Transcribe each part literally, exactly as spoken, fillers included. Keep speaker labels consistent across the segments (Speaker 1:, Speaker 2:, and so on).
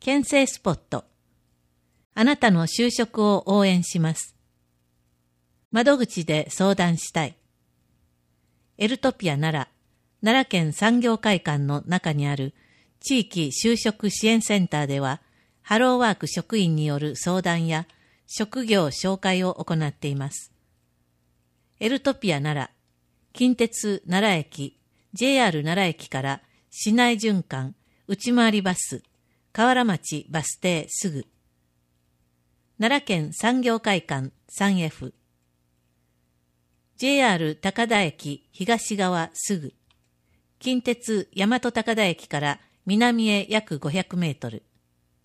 Speaker 1: 県政スポット。あなたの就職を応援します。窓口で相談したい。エルトピア奈良、奈良県産業会館の中にある地域就職支援センターでは、ハローワーク職員による相談や職業紹介を行っています。エルトピア奈良、近鉄奈良駅、ジェイアール 奈良駅から市内循環、内回りバス、河原町バス停すぐ。奈良県産業会館 スリーエフ。ジェイアール 高田駅東側すぐ。近鉄大和高田駅から南へ約ごひゃくメートル。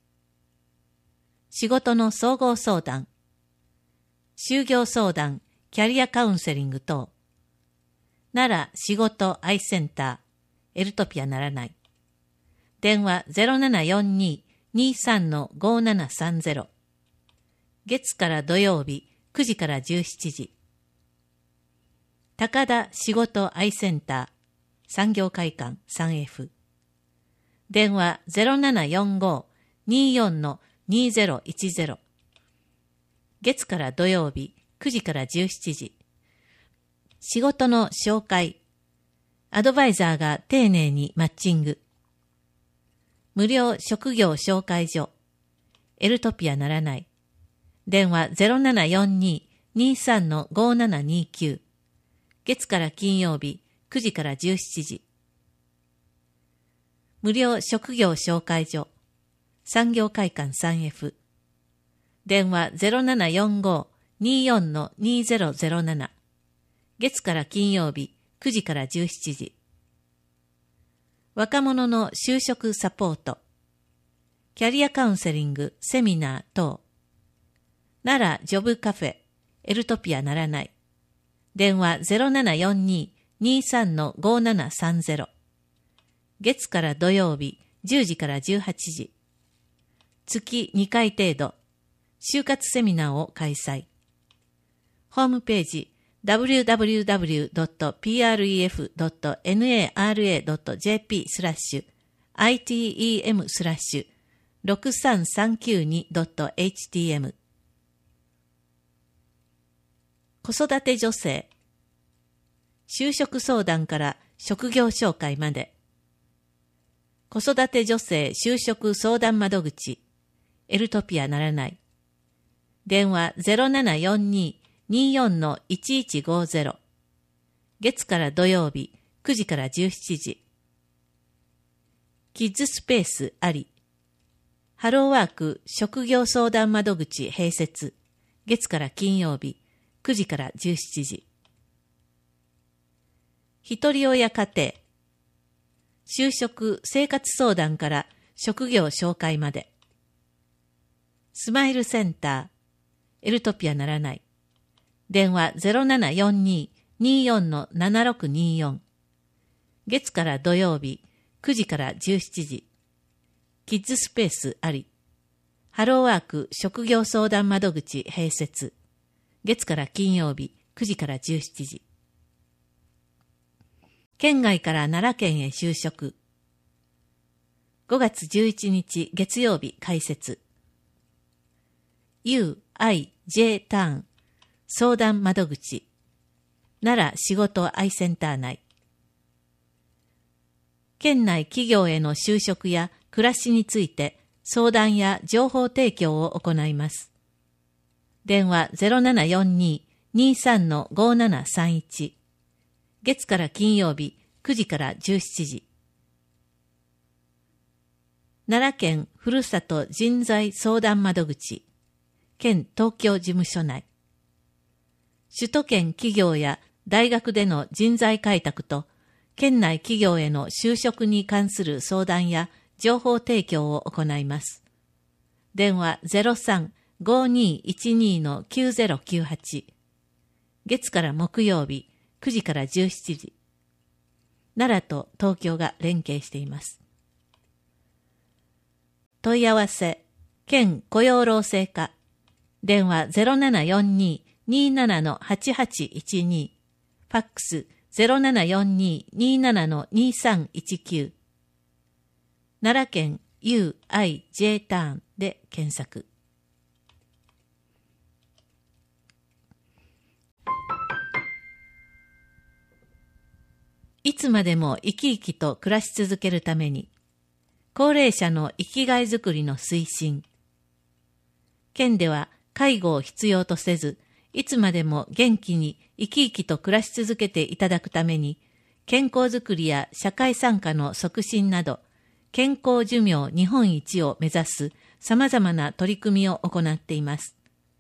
Speaker 1: 仕事の総合相談。就業相談、キャリアカウンセリング等。奈良仕事アイセンター、エルトピアならない。電話 ゼロななよんに にさん ごななさんゼロ。月から土曜日くじからじゅうしちじ。高田仕事アイセンター、産業会館 スリーエフ。電話 ゼロななよんご によん にゼロいちゼロ。月から土曜日くじからじゅうしちじ。仕事の紹介。アドバイザーが丁寧にマッチング。無料職業紹介所。エルトピアならない。電話 ゼロななよんに にさん ごななにきゅう。月から金曜日くじからじゅうしちじ。無料職業紹介所。産業会館 スリーエフ。電話 ゼロななよんご によん にゼロゼロなな。月から金曜日くじからじゅうしちじ。若者の就職サポート。キャリアカウンセリング、セミナー等。奈良ジョブカフェ、エルトピアならない。電話 ゼロななよんに にさん ごななさんゼロ。月から土曜日じゅうじからじゅうはちじ。月にかい程度。就活セミナーを開催。ホームページ ダブリューダブリューダブリュードットピーアールイーエフドットナラドットジェーピー スラッシュ アイティーイーエム スラッシュ ろくさんさんきゅうに ドットエイチティーエム。 子育て女性。就職相談から職業紹介まで。子育て女性就職相談窓口。エルトピアならない。電話 ゼロななよんに によん いちいちごゼロ。月から土曜日くじからじゅうしちじ。キッズスペースあり。ハローワーク職業相談窓口併設。月から金曜日くじからじゅうしちじ。ひとり親家庭。就職生活相談から職業紹介まで。スマイルセンター。エルトピアならない。電話 ゼロななよんに によん ななろくによん。月から土曜日くじからじゅうしちじ。キッズスペースあり。ハローワーク職業相談窓口併設。月から金曜日くじからじゅうしちじ。県外から奈良県へ就職。ごがつじゅういちにち月曜日開設。ユーアイジェー ターン相談窓口。奈良仕事アイセンター内。県内企業への就職や暮らしについて相談や情報提供を行います。電話 ゼロななよんに にさん ごななさんいち。月から金曜日くじからじゅうしちじ。奈良県ふるさと人材相談窓口。県東京事務所内。首都圏企業や大学での人材開拓と、県内企業への就職に関する相談や情報提供を行います。電話 ゼロさん ごにいちに きゅうゼロきゅうはち。月から木曜日くじからじゅうしちじ。奈良と東京が連携しています。問い合わせ、県雇用労政課。電話 ゼロななよんに になな はちはちいちに。ファックス ゼロななよんに になな にさんいちきゅう。奈良県ユーアイジェー ターンで検索。いつまでも生き生きと暮らし続けるために、高齢者の生きがいづくりの推進。県では介護を必要とせず、いつまでも元気に生き生きと暮らし続けていただくために、健康づくりや社会参加の促進など、健康寿命日本一を目指す様々な取り組みを行っています。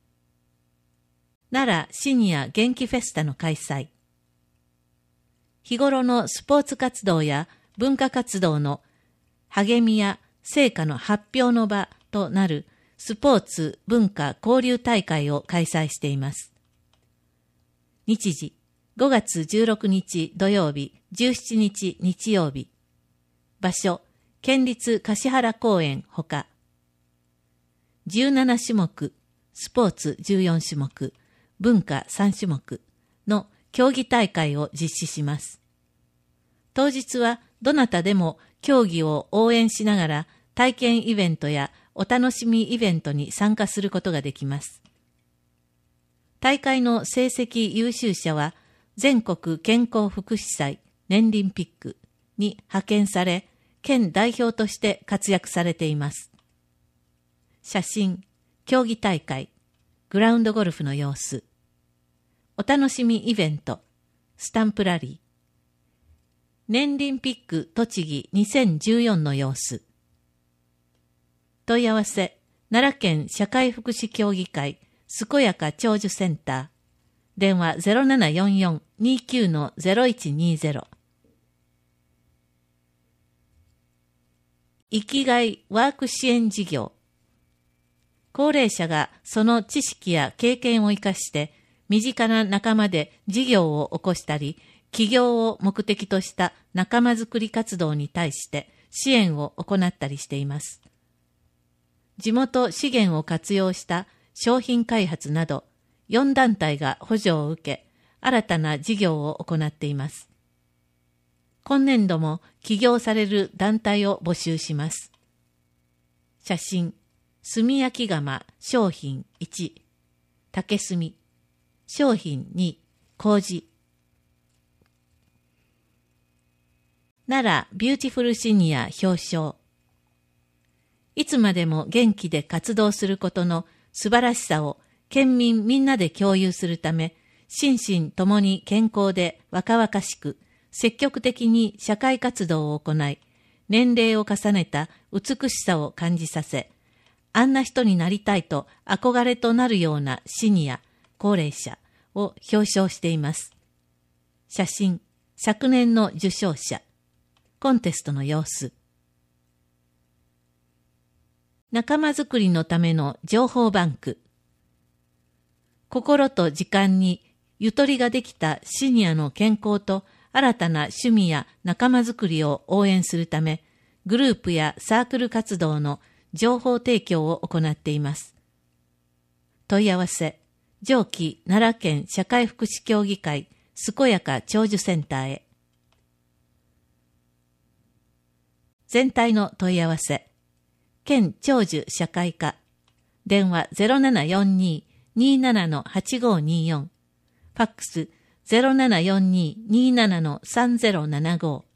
Speaker 1: 奈良シニア元気フェスタの開催。日頃のスポーツ活動や文化活動の励みや成果の発表の場となるスポーツ文化交流大会を開催しています。日時ごがつじゅうろくにち土曜日、じゅうしちにち日曜日。場所、県立橿原公園ほか。じゅうななしゅもく、スポーツじゅうよんしゅもく、文化さんしゅもくの競技大会を実施します。当日はどなたでも競技を応援しながら体験イベントやお楽しみイベントに参加することができます。大会の成績優秀者は全国健康福祉祭年輪ピックに派遣され、県代表として活躍されています。写真、競技大会、グラウンドゴルフの様子、お楽しみイベント、スタンプラリー、年輪ピック栃木にせんじゅうよんの様子。問い合わせ、奈良県社会福祉協議会健やか長寿センター。電話 ゼロななよんよん にきゅう の ゼロいちにゼロ。生きがいワーク支援事業。高齢者がその知識や経験を生かして身近な仲間で事業を起こしたり、起業を目的とした仲間づくり活動に対して支援を行ったりしています。地元資源を活用した商品開発などよんだんたいが補助を受け、新たな事業を行っています。今年度も起業される団体を募集します。写真、炭焼き窯商品いち、竹炭、商品に、麹。奈良ビューティフルシニア表彰。いつまでも元気で活動することの素晴らしさを県民みんなで共有するため、心身ともに健康で若々しく、積極的に社会活動を行い、年齢を重ねた美しさを感じさせ、あんな人になりたいと憧れとなるようなシニア、高齢者を表彰しています。写真、昨年の受賞者、コンテストの様子。仲間づくりのための情報バンク。心と時間にゆとりができたシニアの健康と新たな趣味や仲間づくりを応援するため、グループやサークル活動の情報提供を行っています。問い合わせ、上記奈良県社会福祉協議会健やか長寿センターへ。全体の問い合わせ、県長寿社会課、電話 ゼロななよんに にーなな の はちごーにーよん、ファックス ゼロななよんに にーなな の さんぜろななご。